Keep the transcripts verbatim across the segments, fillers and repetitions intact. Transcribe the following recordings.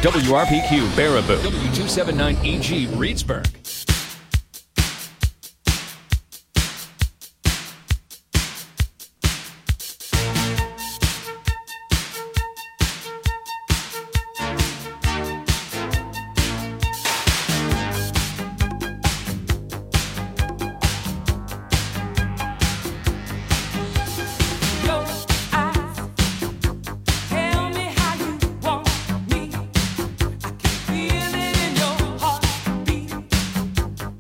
W R P Q Baraboo, W two seventy-nine E G Reedsburg. Feel it in your heartbeat.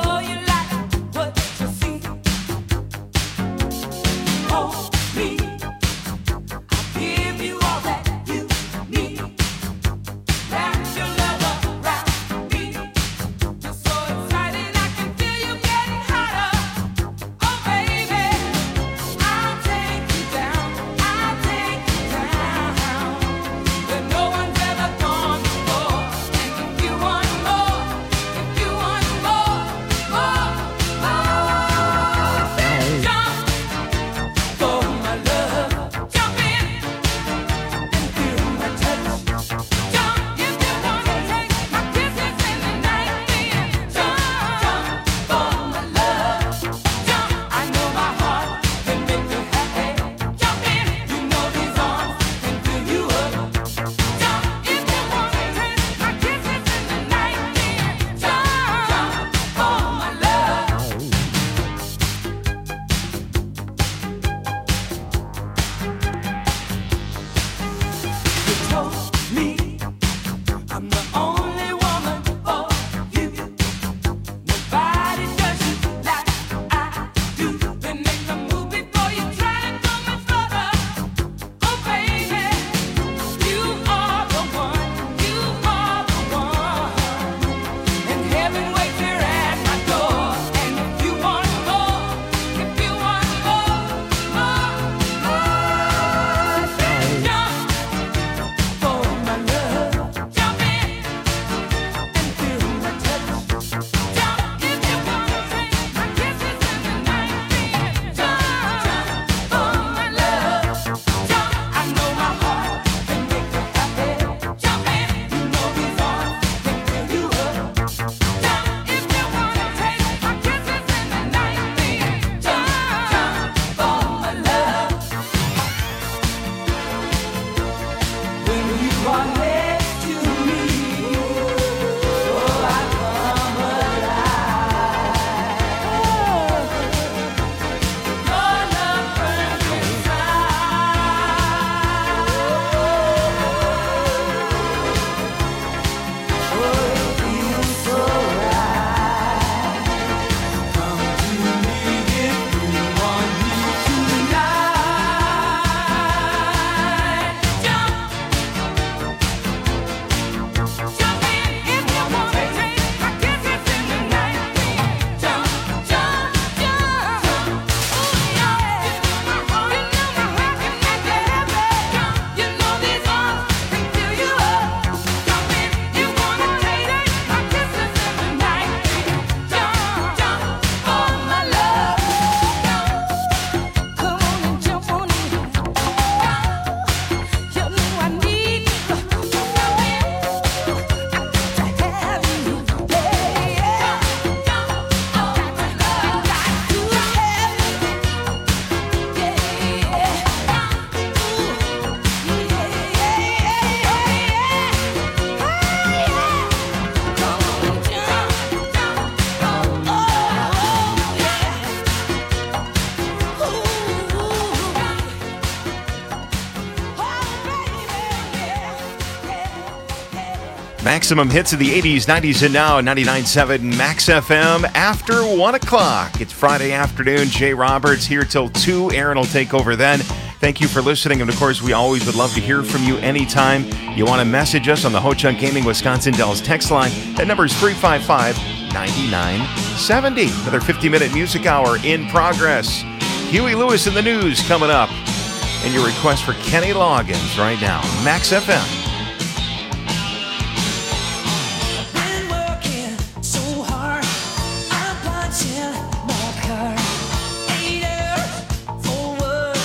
Maximum hits of the eighties, nineties, and now ninety-nine point seven Max F M after one o'clock. It's Friday afternoon. Jay Roberts here till two. Aaron will take over then. Thank you for listening. And, of course, we always would love to hear from you anytime you want to message us on the Ho Chunk Gaming Wisconsin Dells text line. That number is three five five, nine nine seven zero. Another fifty-minute music hour in progress. Huey Lewis in the news coming up. And your request for Kenny Loggins right now. Max F M.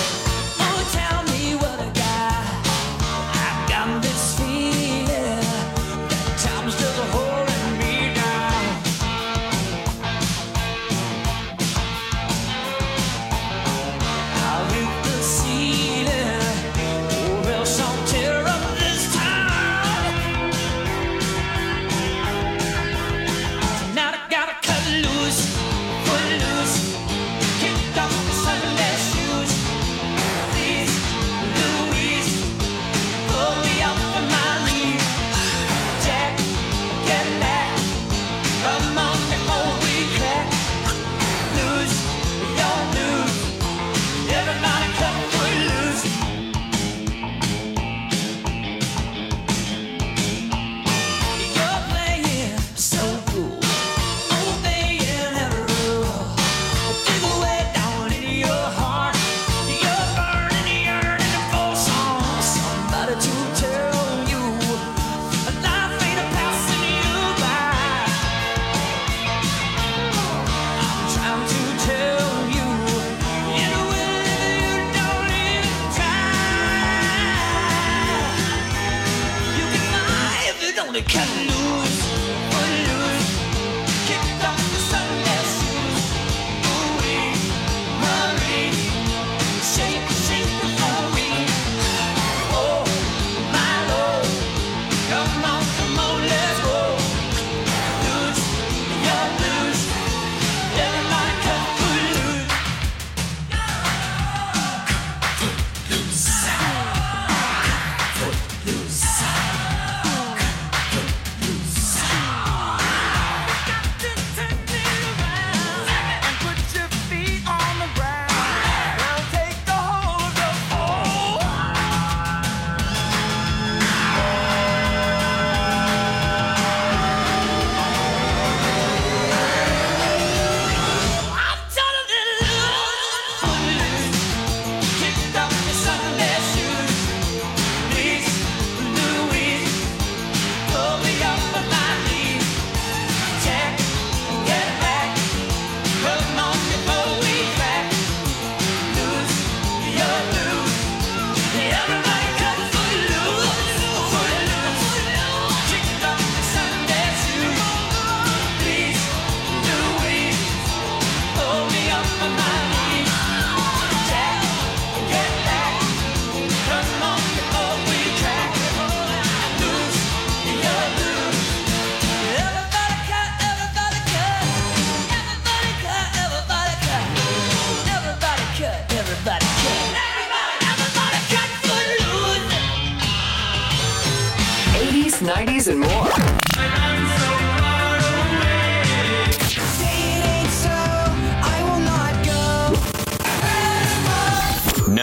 Feeling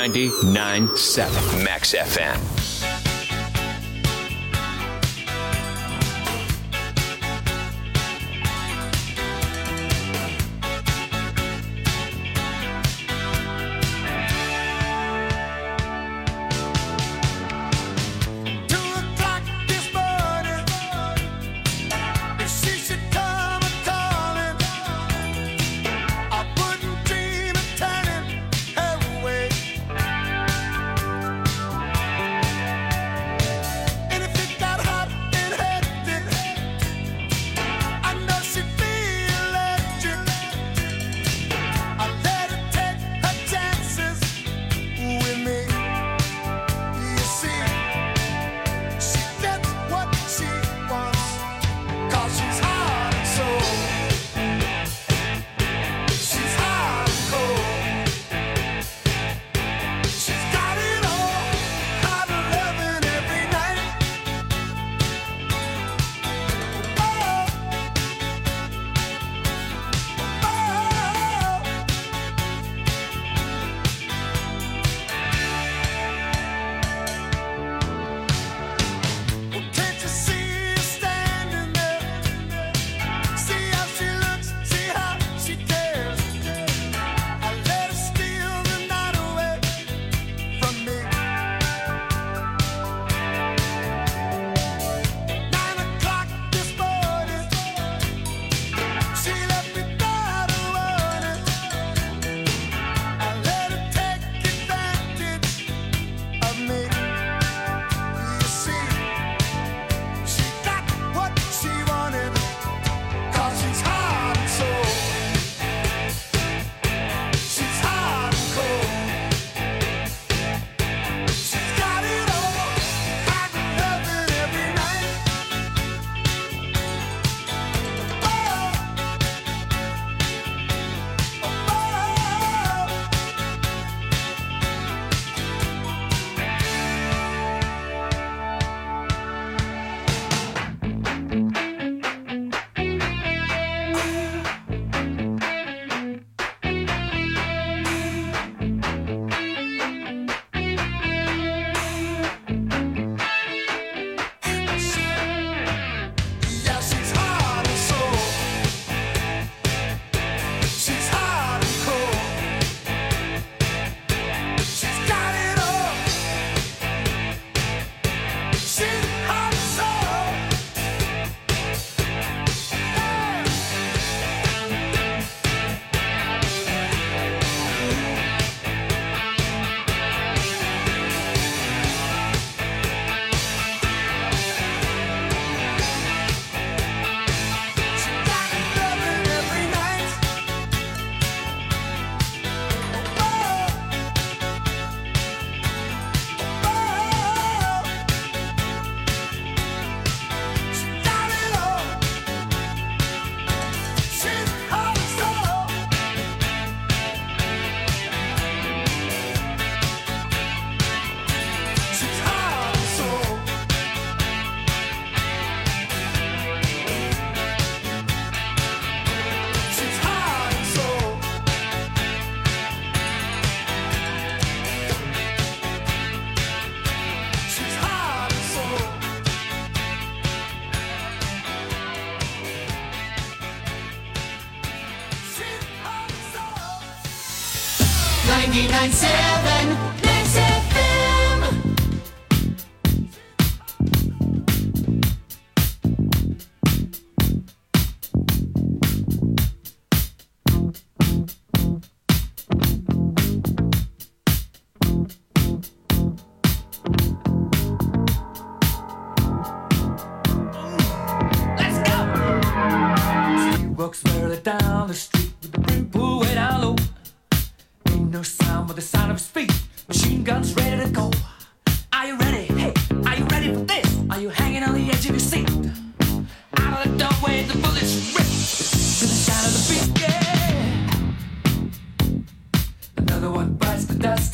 ninety-nine point seven Max F M. ninety-nine point seven Max F M. Let's go! She walks merrily down the street with the brim pulled way down low. Ain't no sound but the sound of his feet. Machine guns ready to go. Are you ready? Hey, are you ready for this? Are you hanging on the edge of your seat? Out of the doorway, the bullets rip to the sound of the beat. Yeah. Another one bites the dust.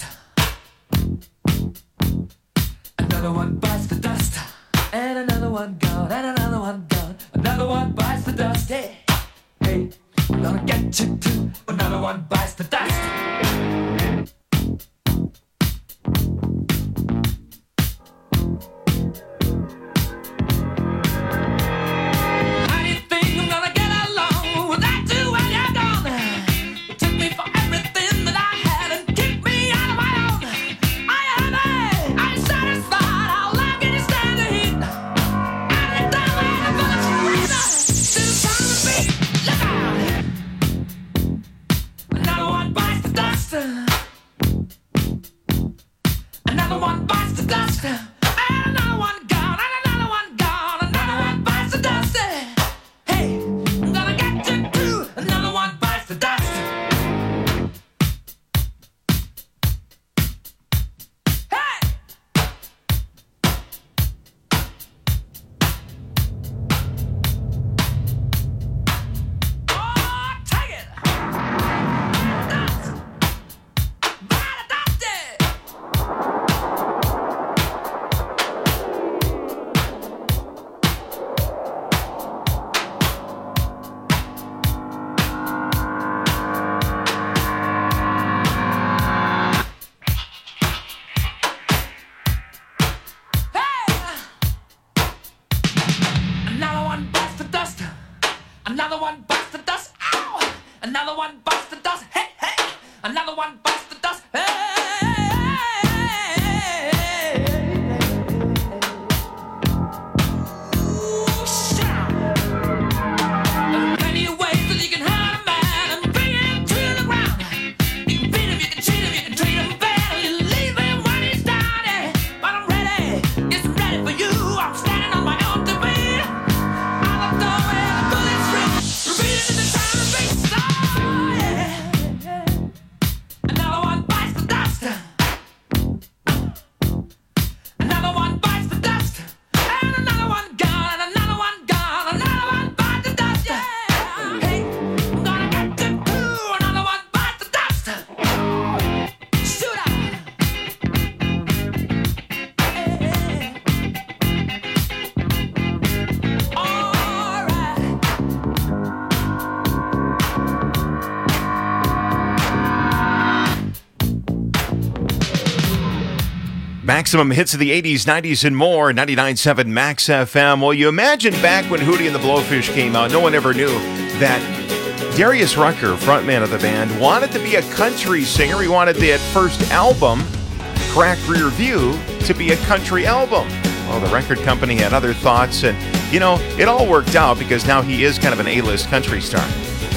Another one bites the dust. And another one gone. And another one gone. Another one bites the dust. Hey, hey, I'm gonna get you too. Another one bites the dust. Another one bites the dust. Ow! Another one bites the dust. Hey, hey! Another one bites the dust. Hey! Maximum hits of the eighties, nineties, and more. ninety-nine point seven Max F M. Well, you imagine back when Hootie and the Blowfish came out, no one ever knew that Darius Rucker, frontman of the band, wanted to be a country singer. He wanted that first album, Crack Rear View, to be a country album. Well, the record company had other thoughts, and, you know, it all worked out because now he is kind of an A-list country star.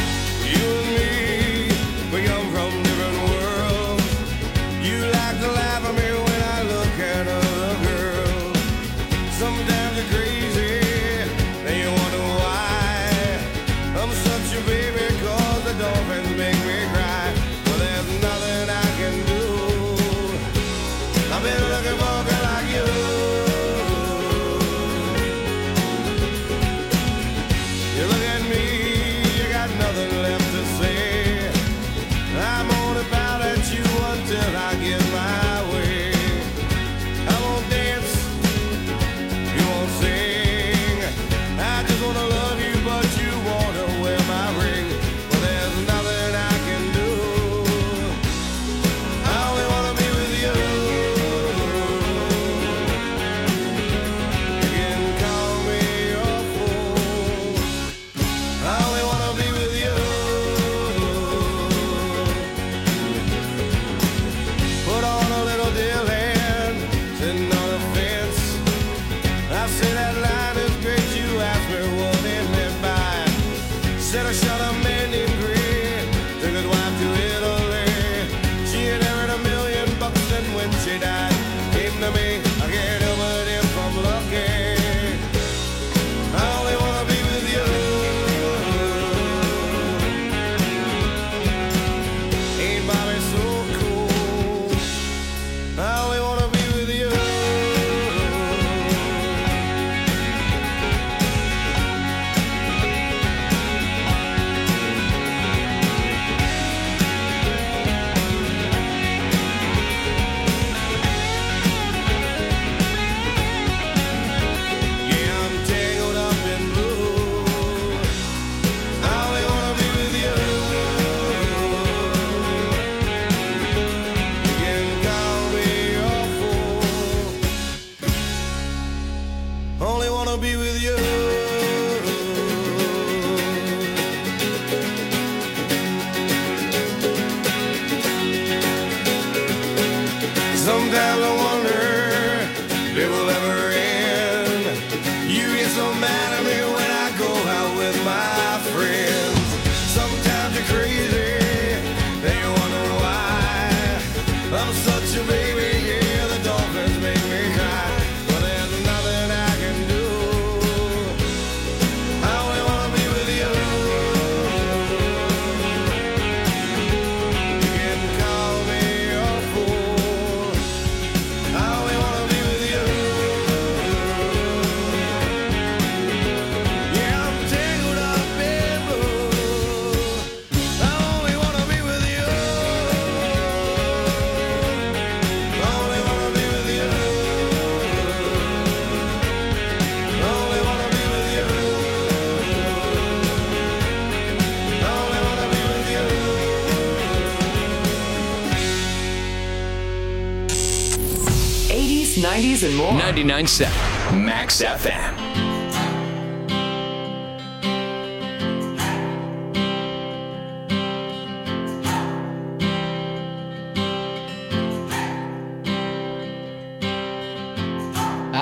nineties and more. ninety-nine point seven Max F M.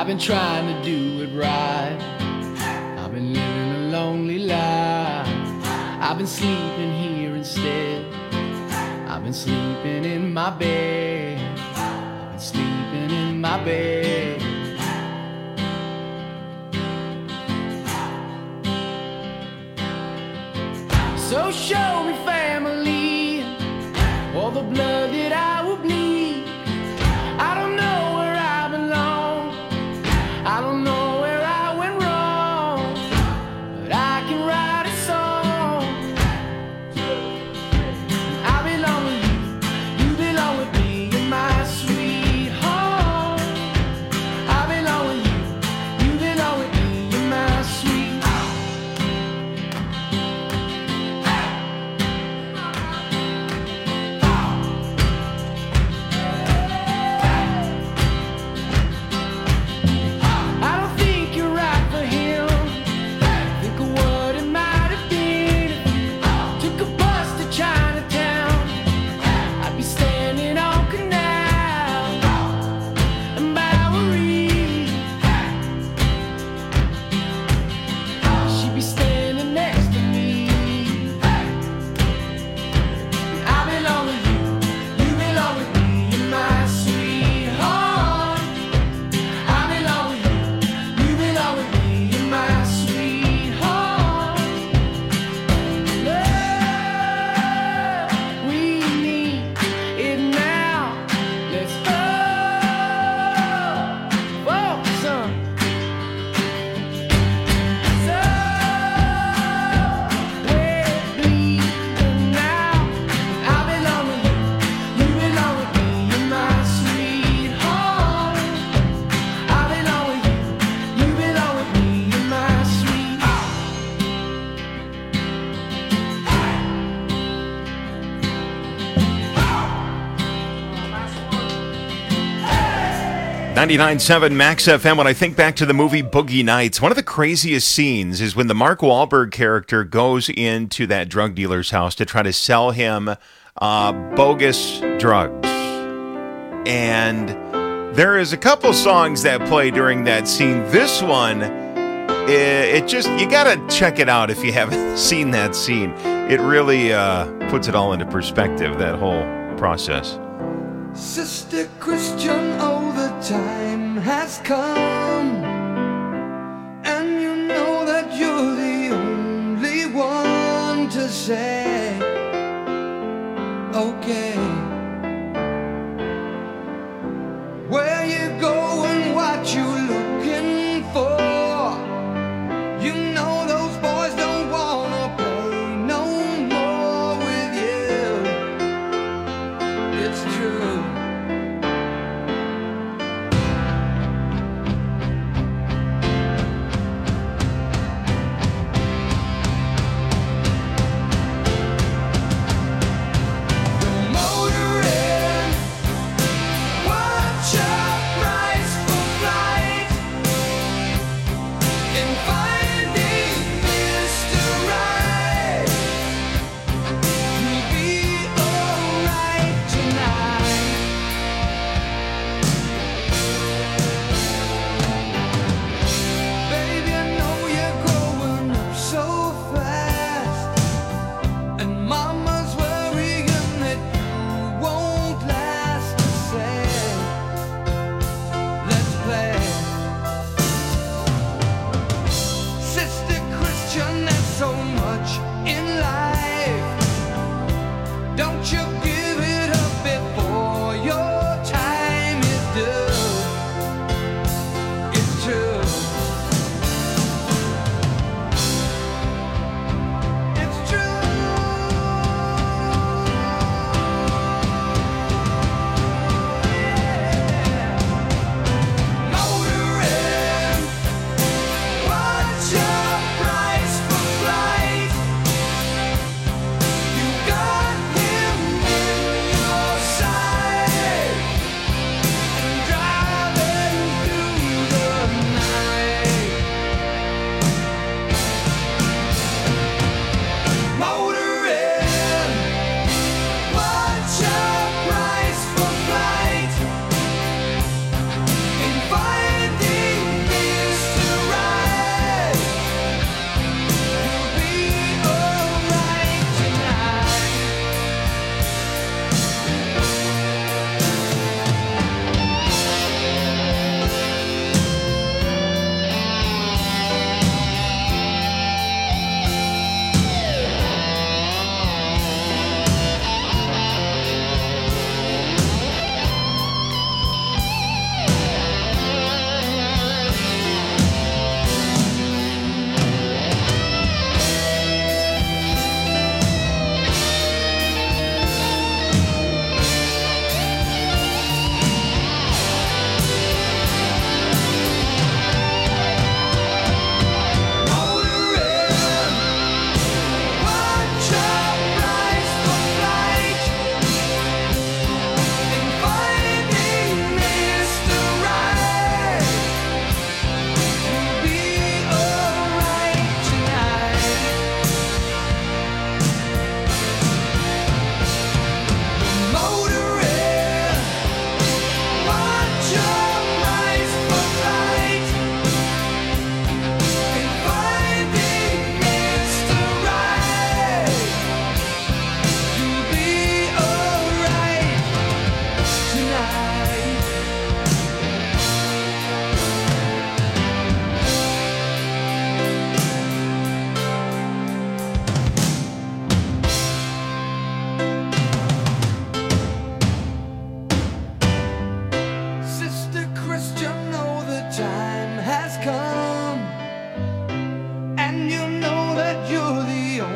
been trying to do it right. I've been living a lonely life. I've been sleeping here instead. I've been sleeping in my bed. I've been sleeping in my bed. So show me family, all the blood that I will bleed. I don't know where I belong. I don't know where I went wrong, but I can write a song. I belong with you, you belong with me, you're my sweetheart. I belong with you, you belong with me, you're my sweetheart. ninety-nine point seven Max F M. When I think back to the movie Boogie Nights, one of the craziest scenes is when the Mark Wahlberg character goes into that drug dealer's house to try to sell him uh, bogus drugs. And there is a couple songs that play during that scene. This one, it, it just, you gotta check it out if you haven't seen that scene. It really uh, puts it all into perspective, that whole process. Sister Christian, oh, the time has come, and you know that you're the only one to say, okay, where you going, what you looking for, you know those boys don't wanna play no more with you, it's true. The motor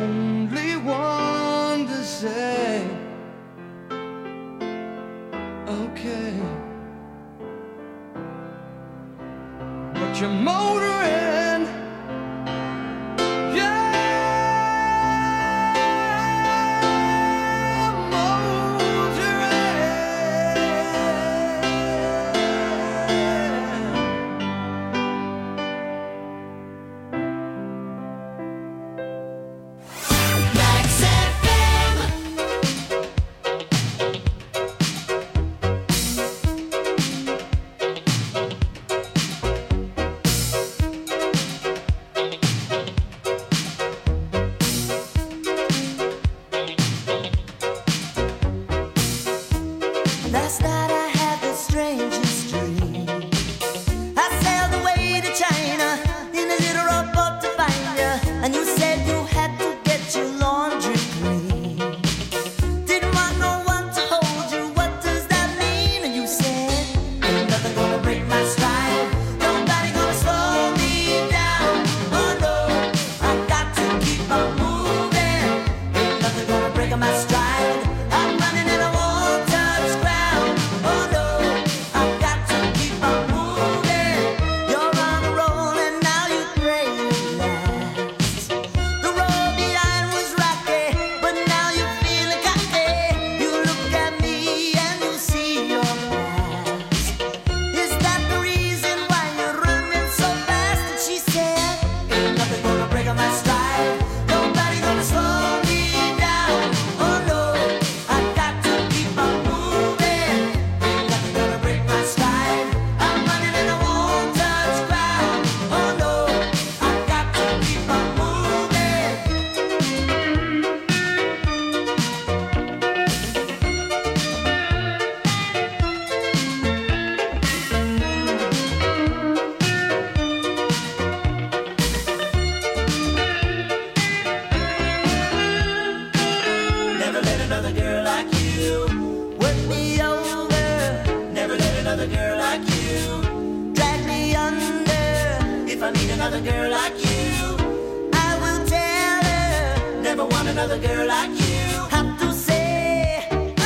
only one to say, okay. But you're motoring, yeah, Max F M. Last night I had the strangest dream. I sailed away to China in a little rowboat to find you, and you said you had to get your laundry clean. Didn't want no one to hold you. What does that mean? And you said, ain't nothing gonna break my stride. Nobody gonna slow me down. Oh no, I got to keep on moving. Ain't nothing gonna break my stride. I'm running and I won't touch ground. Oh no, I've got to keep on moving. You're on a roll and now you pray you last. The road behind was rocky, but now you're feeling cocky. You look at me and you see your past. Is that the reason why you're running so fast? And she said, ain't nothing gonna break my stride. Nobody gonna slow me down. Oh no, I've got to keep on moving. Ain't nothing gonna break my stride. I'm running and I won't touch ground. Oh no, I've got to keep on moving. Never let another girl like you work me over. Never let another girl like you drag me under. If I meet another girl like you, I will tell her. Never want another girl like you. Have to say,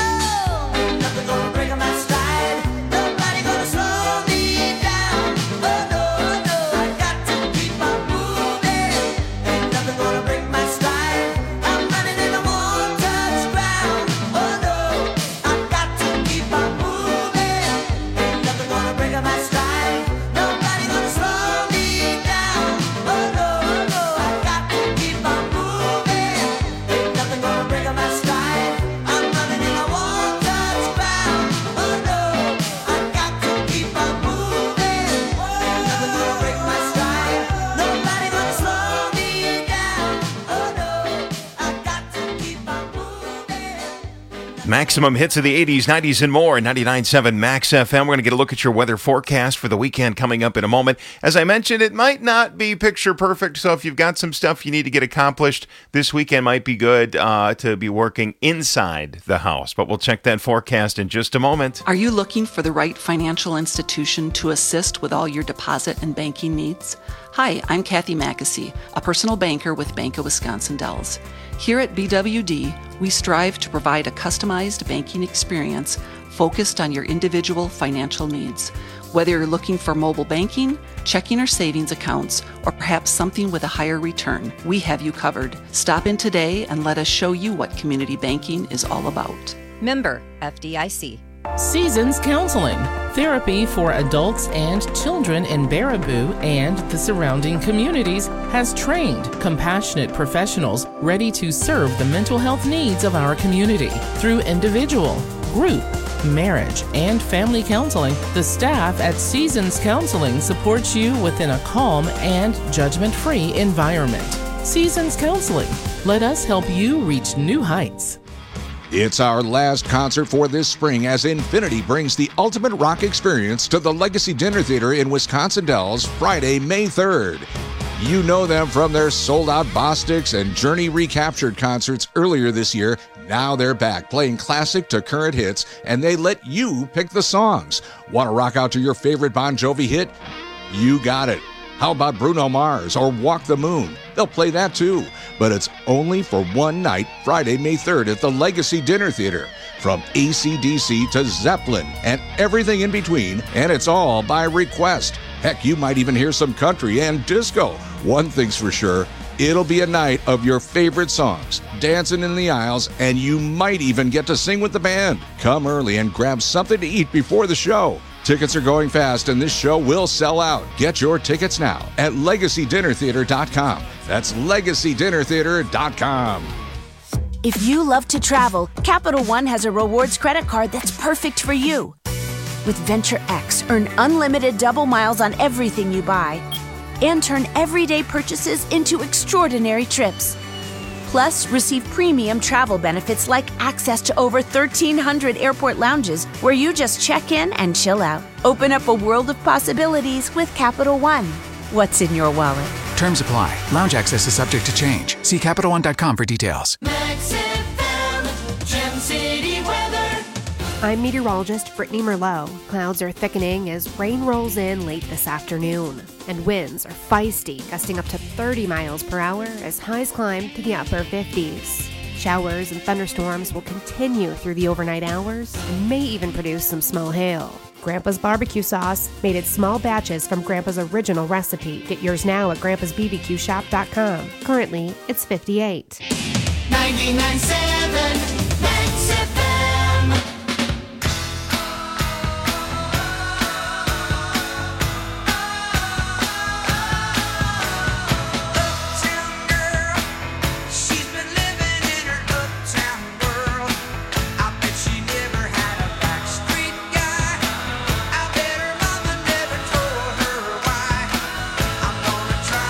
oh, ain't nothing gonna break my stride. Nobody gonna slow me down. Oh no, no, I got to keep on moving. Ain't nothing gonna break my stride. I'm running and I won't touch ground. Oh no, I've got to keep on moving. Ain't nothing gonna break my stride. Nobody gonna slow me down. Oh no, no, I've got to keep on moving. Ain't nothing gonna break my stride. I'm running and I won't touch ground. Oh no, I've got to keep on moving. Ain't nothing gonna break my stride. Nobody gonna slow me down. Oh no, I've got to keep on moving. Maximum hits of the eighties, nineties, and more. ninety-nine point seven Max F M. We're going to get a look at your weather forecast for the weekend coming up in a moment. As I mentioned, it might not be picture perfect, so if you've got some stuff you need to get accomplished, this weekend might be good uh, to be working inside the house. But we'll check that forecast in just a moment. Are you looking for the right financial institution to assist with all your deposit and banking needs? Hi, I'm Kathy Mackesy, a personal banker with Bank of Wisconsin Dells. Here at B W D, we strive to provide a customized banking experience focused on your individual financial needs. Whether you're looking for mobile banking, checking or savings accounts, or perhaps something with a higher return, we have you covered. Stop in today and let us show you what community banking is all about. Member F D I C. Seasons Counseling, therapy for adults and children in Baraboo and the surrounding communities, has trained, compassionate professionals ready to serve the mental health needs of our community. Through individual, group, marriage, and family counseling, the staff at Seasons Counseling supports you within a calm and judgment-free environment. Seasons Counseling, let us help you reach new heights. It's our last concert for this spring as Infinity brings the ultimate rock experience to the Legacy Dinner Theater in Wisconsin Dells Friday, May third. You know them from their sold-out Bostics and Journey Recaptured concerts earlier this year. Now they're back playing classic to current hits, and they let you pick the songs. Want to rock out to your favorite Bon Jovi hit? You got it. How about Bruno Mars or Walk the Moon? They'll play that too, but it's only for one night, Friday, May third at the Legacy Dinner Theater. From A C D C to Zeppelin and everything in between, and it's all by request. Heck, you might even hear some country and disco. One thing's for sure, it'll be a night of your favorite songs, dancing in the aisles, and you might even get to sing with the band. Come early and grab something to eat before the show. Tickets are going fast, and this show will sell out. Get your tickets now at legacy dinner theater dot com. That's legacy dinner theater dot com. If you love to travel, Capital One has a rewards credit card that's perfect for you. With Venture X, earn unlimited double miles on everything you buy and turn everyday purchases into extraordinary trips. Plus, receive premium travel benefits like access to over thirteen hundred airport lounges where you just check in and chill out. Open up a world of possibilities with Capital One. What's in your wallet? Terms apply. Lounge access is subject to change. See Capital One dot com for details. Max F M, Gem City weather. I'm meteorologist Brittany Merlot. Clouds are thickening as rain rolls in late this afternoon. And winds are feisty, gusting up to thirty miles per hour as highs climb to the upper fifties. Showers and thunderstorms will continue through the overnight hours and may even produce some small hail. Grandpa's barbecue sauce, made in small batches from Grandpa's original recipe. Get yours now at grandpas b b q shop dot com. Currently, it's fifty-eight. ninety-nine point seven Max F M.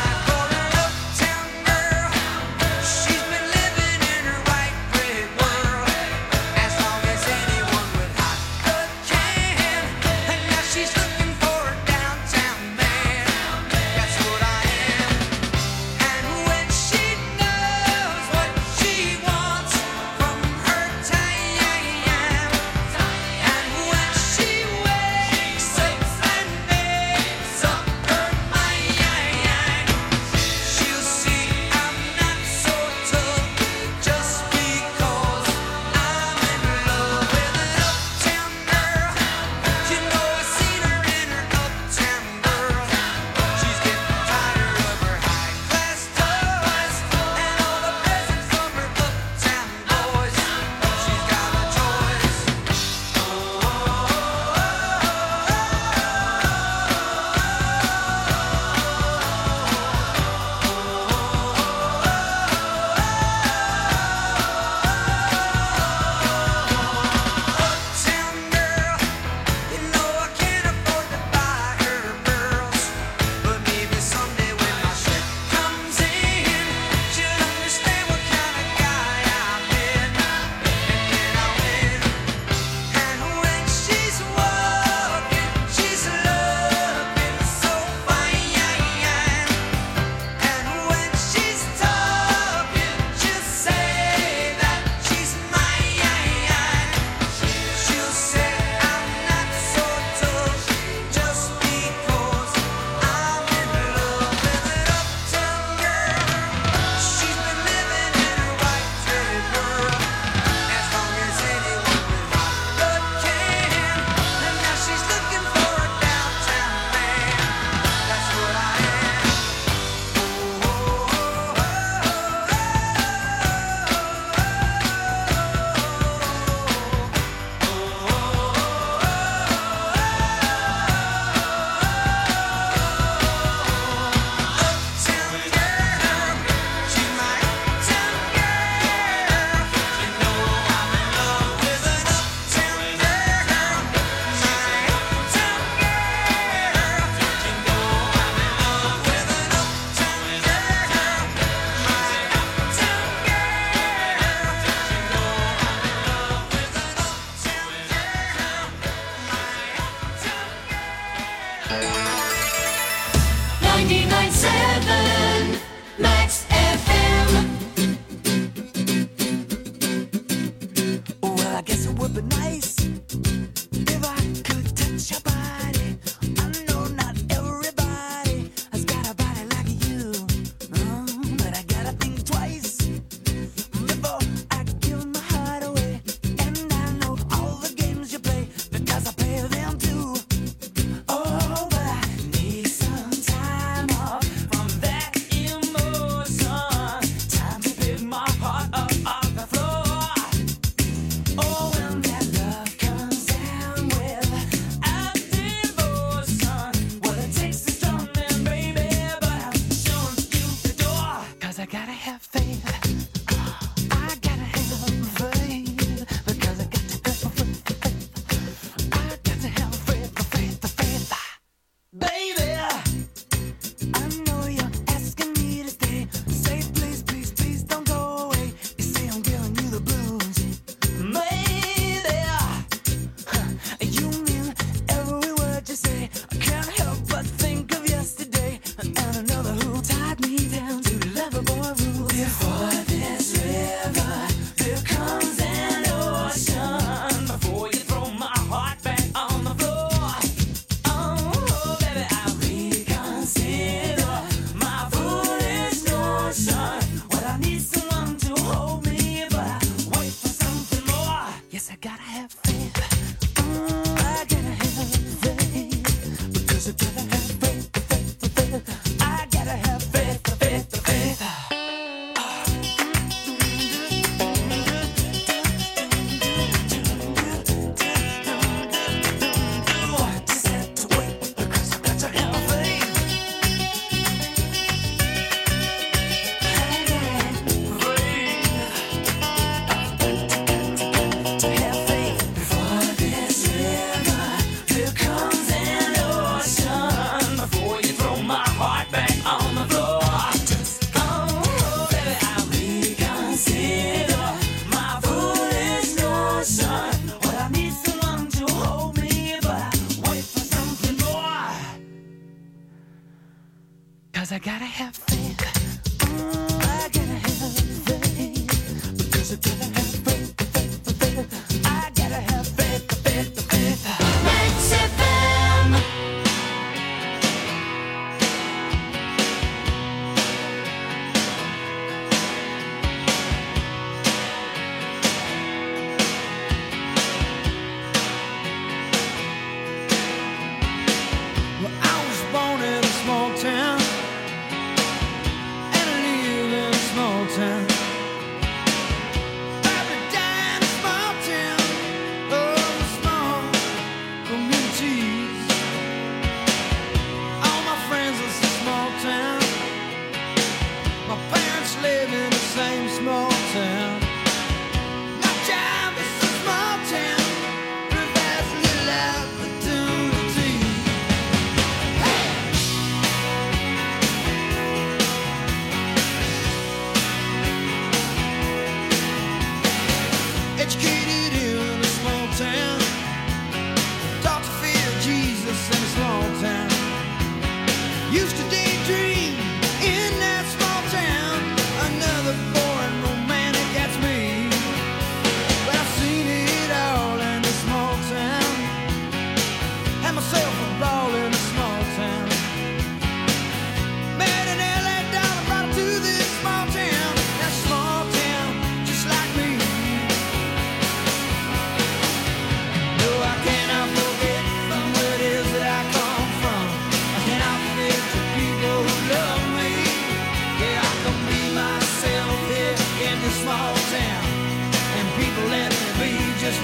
She's been living in her white bread world.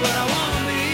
what I wanna be.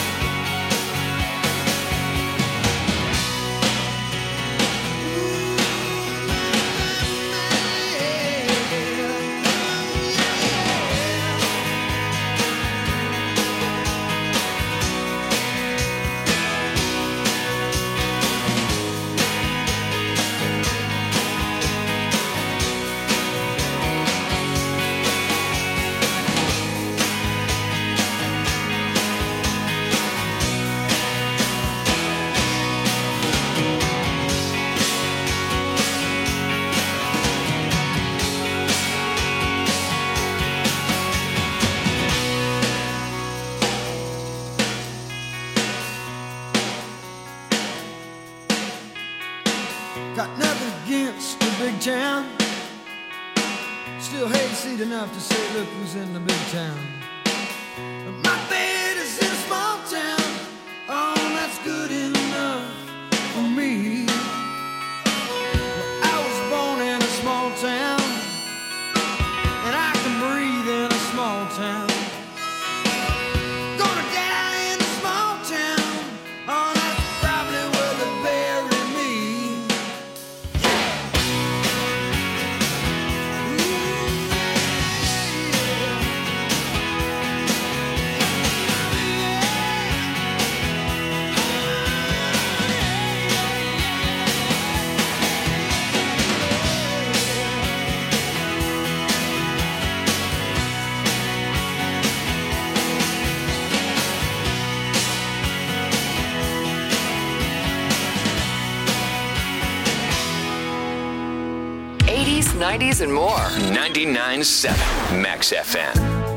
Got nothing against the big town. Still hayseed enough to say, look who's in the big town. But my bed is in a small town. Oh, that's good enough for me. Well, I was born in a small town, and I can breathe in a small town. Gonna die in a small town. Oh, that's probably where they bury me. eighties, nineties, and more. ninety-nine point seven Max F M.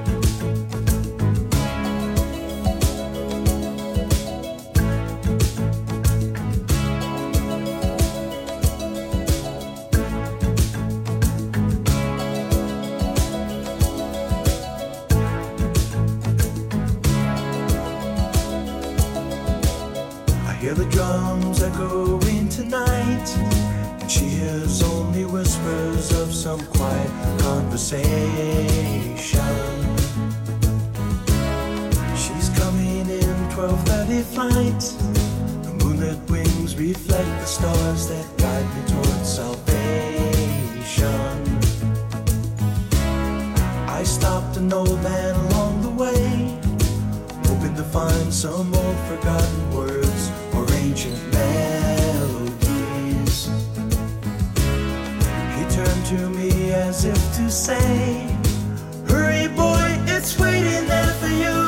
I hear the drums echoing tonight, and she hears only whispers of some quiet conversation. She's coming in twelve thirty flight. The moonlit wings reflect the stars that guide me towards salvation. I stopped an old man along the way, hoping to find some old forgotten words or ancient melodies. He turned to me as if to say, hurry boy, it's waiting there for you.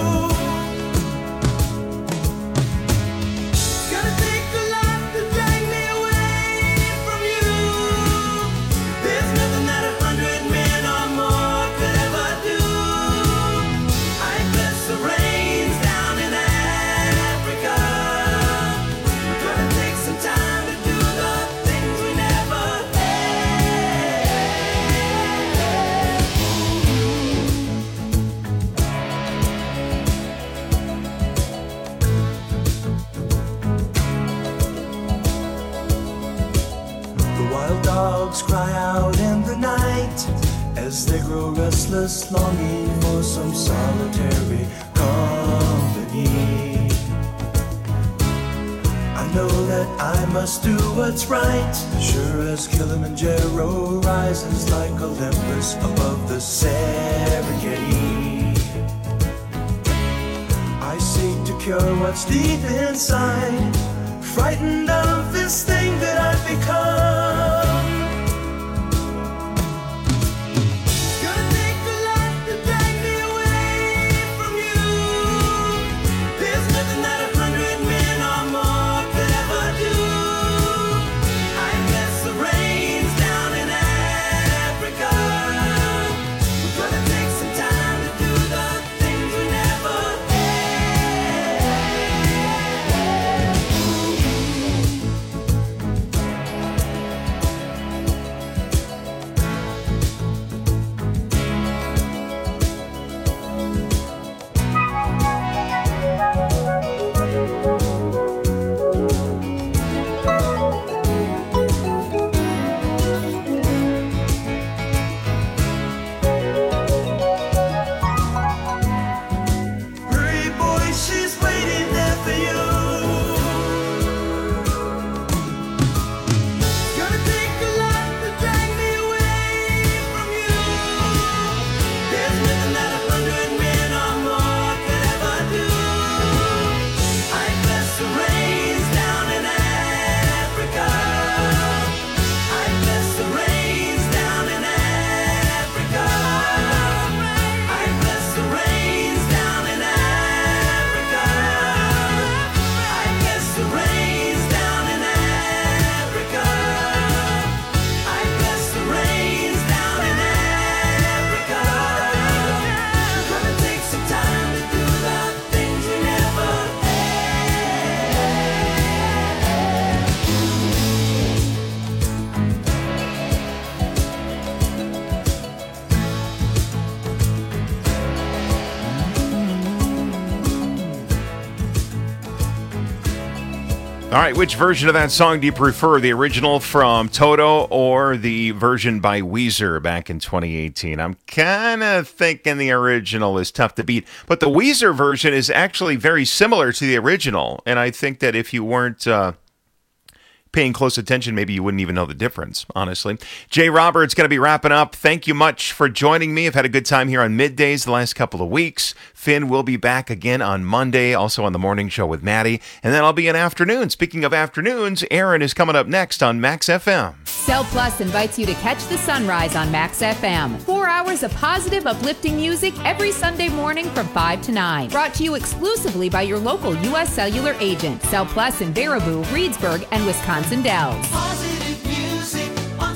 Gonna take a lot to drag me away from you. There's nothing that a hundred men or more could ever do. I bless the rains down in Africa. We're gonna take some time to do the things we never The wild dogs cry out in the night as they grow restless, longing for some solitary company. I know that I must do what's right, sure as Kilimanjaro rises like Olympus above the Serengeti. I seek to cure what's deep inside, frightened of this thing that I've become. Gonna take a lot to drag me away from you. There's nothing that a hundred men or more could ever do. I bless the rains down in Africa. We're gonna take some time to do the things we never had. All right, which version of that song do you prefer? The original from Toto or the version by Weezer back in twenty eighteen? I'm kind of thinking the original is tough to beat, but the Weezer version is actually very similar to the original, and I think that if you weren't uh, paying close attention, maybe you wouldn't even know the difference, honestly. Jay Roberts going to be wrapping up. Thank you much for joining me. I've had a good time here on Middays the last couple of weeks. Finn will be back again on Monday, also on the morning show with Maddie, and then I'll be in afternoon. Speaking of afternoons, Aaron is coming up next on Max F M. Cell Plus invites you to catch the sunrise on Max F M. Four hours of positive, uplifting music every Sunday morning from five to nine. Brought to you exclusively by your local U S Cellular agent. Cell Plus in Baraboo, Reedsburg, and Wisconsin Dells. Positive music on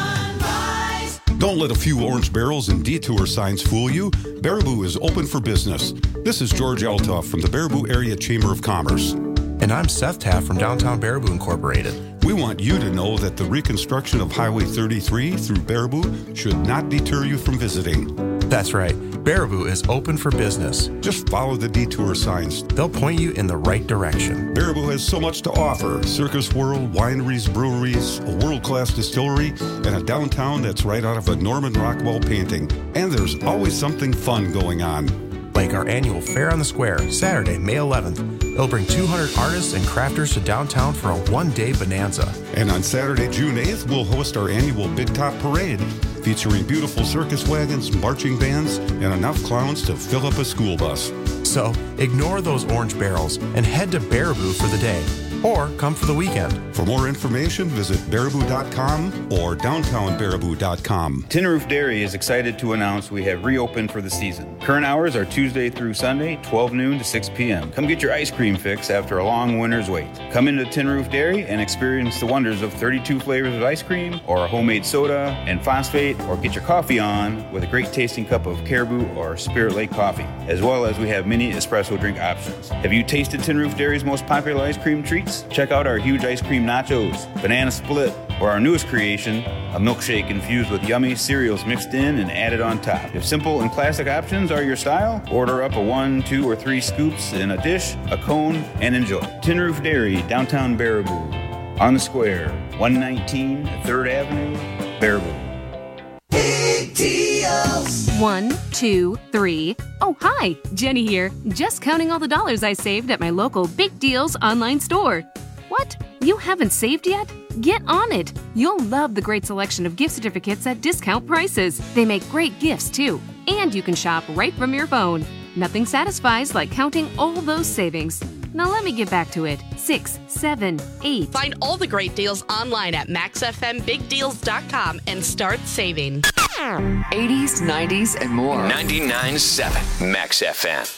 Sunrise. Don't let a few orange barrels and detour signs fool you. Baraboo is open for business. This is George Eltoff from the Baraboo Area Chamber of Commerce. And I'm Seth Taft from Downtown Baraboo Incorporated. We want you to know that the reconstruction of Highway thirty-three through Baraboo should not deter you from visiting. That's right. Baraboo is open for business. Just follow the detour signs. They'll point you in the right direction. Baraboo has so much to offer. Circus World, wineries, breweries, a world-class distillery, and a downtown that's right out of a Norman Rockwell painting. And there's always something fun going on. Like our annual Fair on the Square, Saturday, May eleventh. It'll bring two hundred artists and crafters to downtown for a one-day bonanza. And on Saturday, June eighth, we'll host our annual Big Top Parade, featuring beautiful circus wagons, marching bands, and enough clowns to fill up a school bus. So, ignore those orange barrels and head to Baraboo for the day. Or come for the weekend. For more information, visit baraboo dot com or downtown baraboo dot com. Tin Roof Dairy is excited to announce we have reopened for the season. Current hours are Tuesday through Sunday, twelve noon to six p.m. Come get your ice cream fix after a long winter's wait. Come into Tin Roof Dairy and experience the wonders of thirty-two flavors of ice cream, or a homemade soda and phosphate, or get your coffee on with a great tasting cup of Caribou or Spirit Lake coffee, as well as we have many espresso drink options. Have you tasted Tin Roof Dairy's most popular ice cream treats? Check out our huge ice cream nachos, banana split, or our newest creation, a milkshake infused with yummy cereals mixed in and added on top. If simple and classic options are your style, order up a one, two, or three scoops in a dish, a cone, and enjoy. Tin Roof Dairy, downtown Baraboo, on the square, one nineteen third Avenue, Baraboo. Big deals. One, two, three. Oh, hi, Jenny here. Just counting all the dollars I saved at my local Big Deals online store. What? You haven't saved yet? Get on it. You'll love the great selection of gift certificates at discount prices. They make great gifts, too. And you can shop right from your phone. Nothing satisfies like counting all those savings. Now let me get back to it. Six, seven, eight. Find all the great deals online at max f m big deals dot com and start saving. eighties, nineties, and more. ninety-nine point seven Max F M.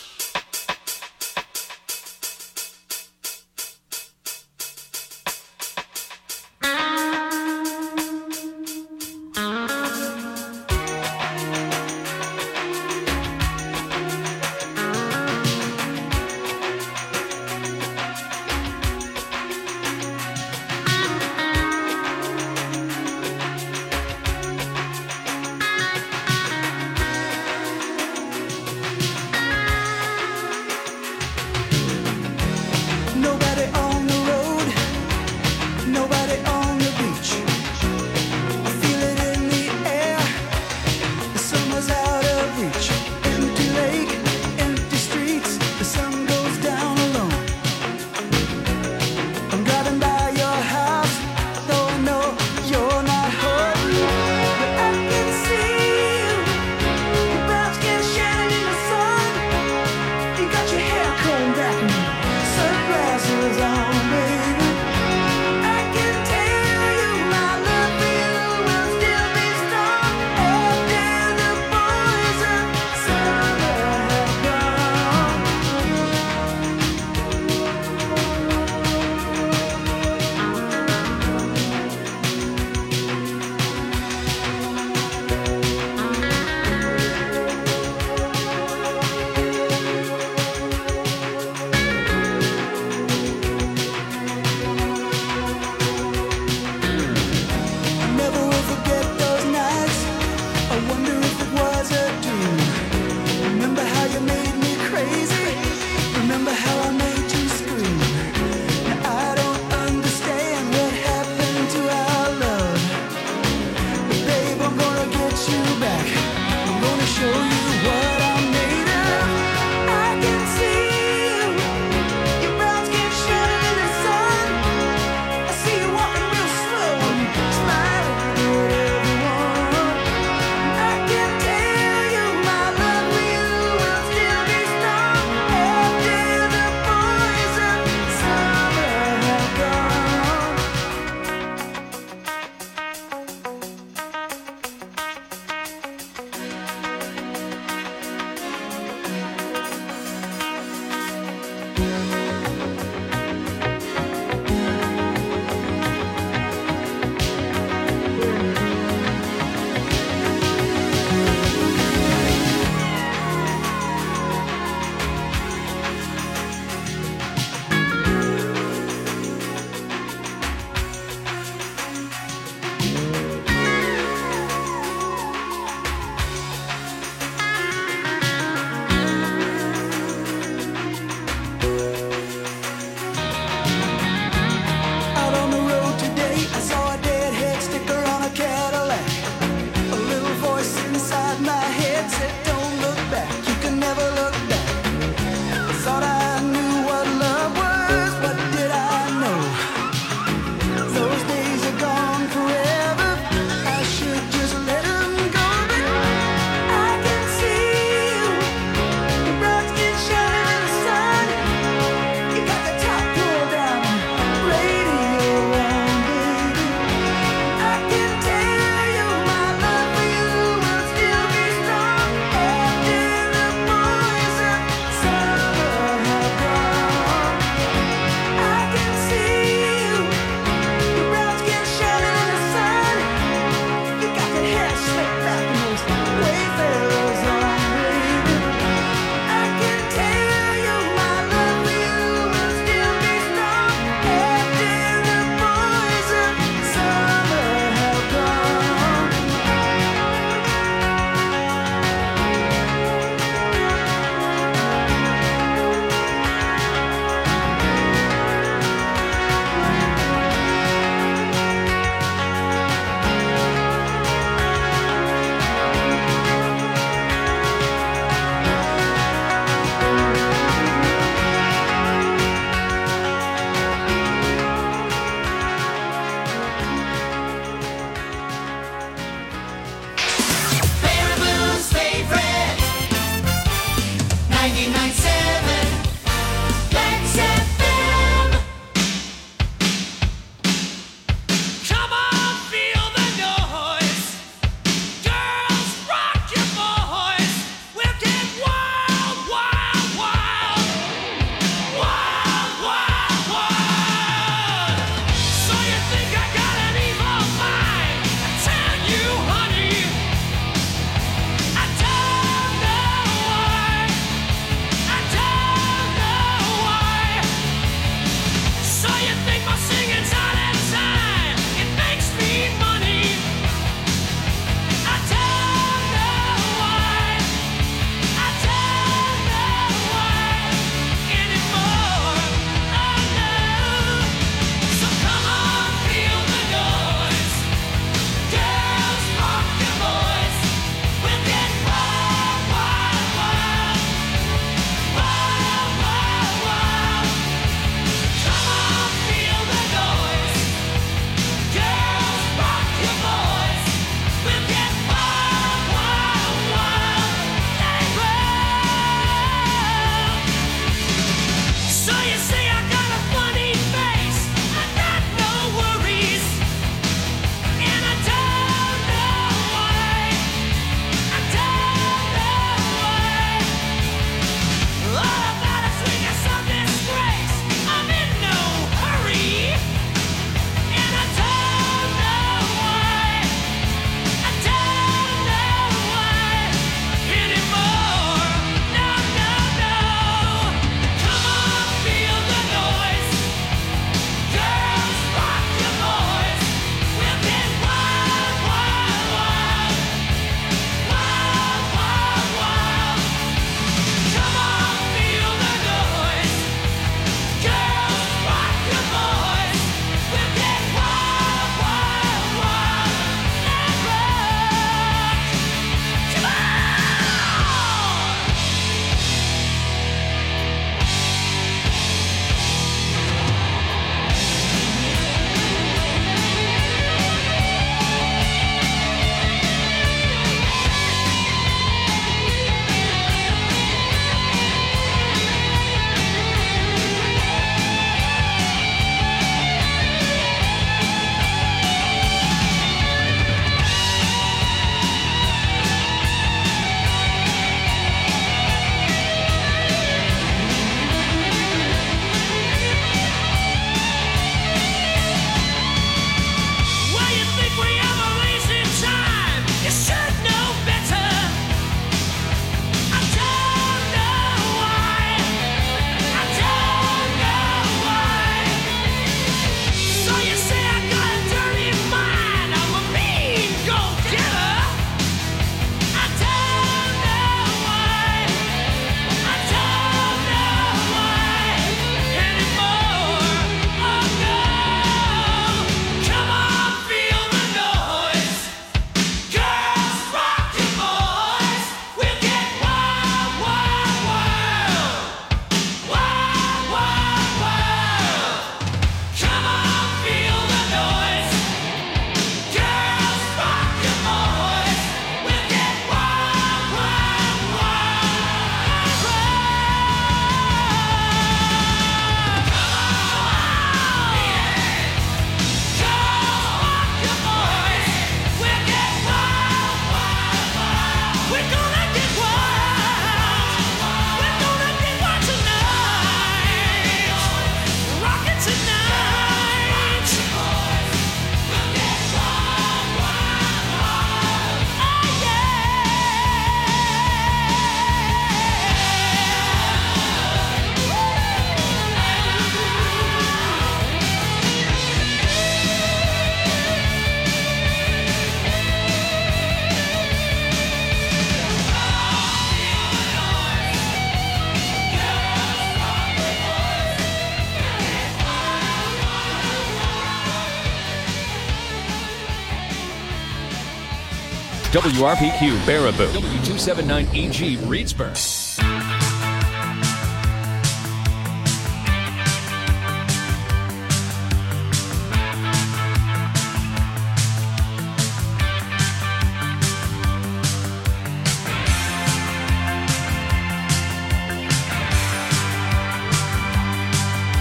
W R P Q Baraboo. W two seventy-nine E G Reedsburg.